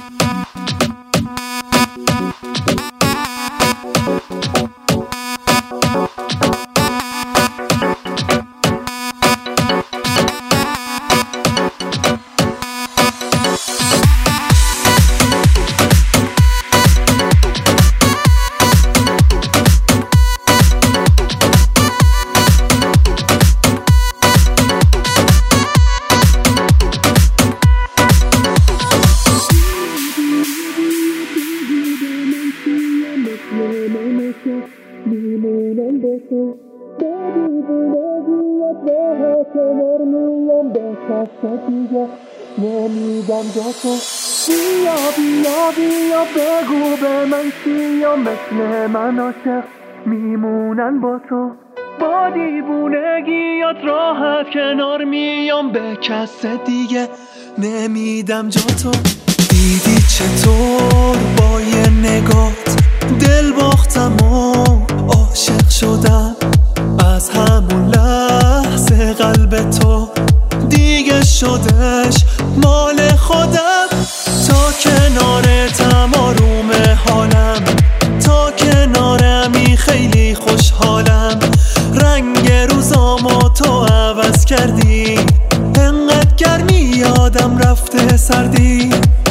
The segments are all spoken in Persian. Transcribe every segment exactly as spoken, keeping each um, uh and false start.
میمونم با تو با دیوونگیت راه کنار میام به کس دیگه نمیدم جا تو. بیا بیا بیا بگو به من چیا مثل من عاشق میمونن با تو با دیوونگیت راحت کنار میام به کس دیگه نمیدم جا تو. دیدی چطور با یه نگات دل باختم و عاشق شدم از همون لحظه قلب تو دیگه شدش مال خودم. تا کنارتم آروم حالم تا کنارمی خیلی خوشحالم. رنگ روزامو تو عوض کردی انقدر گرمی یادم رفته سردی.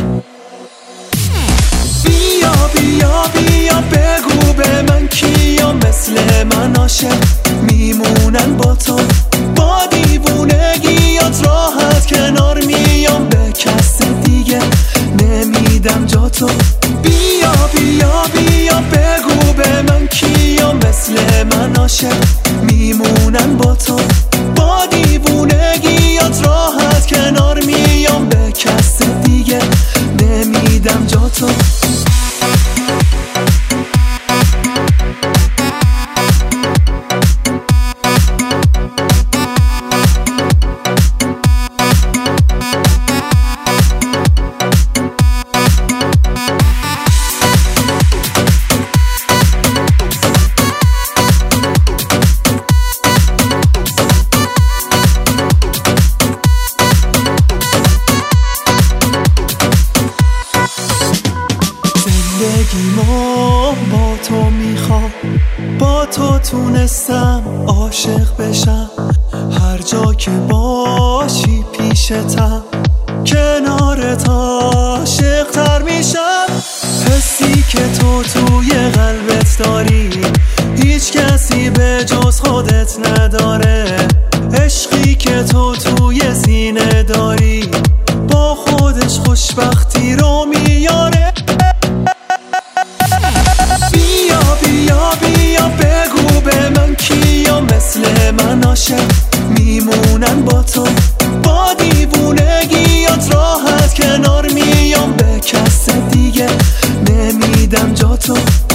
بیا بیا بیا بگو به من کیا مثل من عاشق میمونن با تو با دیوونگیات راحت کنار میام به کس دیگه نمیدم جا تو. بیا بیا بیا بگو به من کیا مثل من عاشق میمونن با تو با دیوونگیات راحت کنار میام به کس دیگه نمیدم جا تو. زندگیمو با تو میخوام با تو تونستم عاشق بشم. هر جا که باشی پیشتم کنارت عاشق‌تر میشم. حسی که تو توی قلبت داری هیچ کسی به جز خودت نداره. عشقی که تو توی سینه داری با خودش خوشبختی رو میاره. بیا بیا بیا بگو به من کیا مثل من عاشق میمونن با تو با دیوونگیات راحت کنار میام به کس دیگه نمیدم جا تو.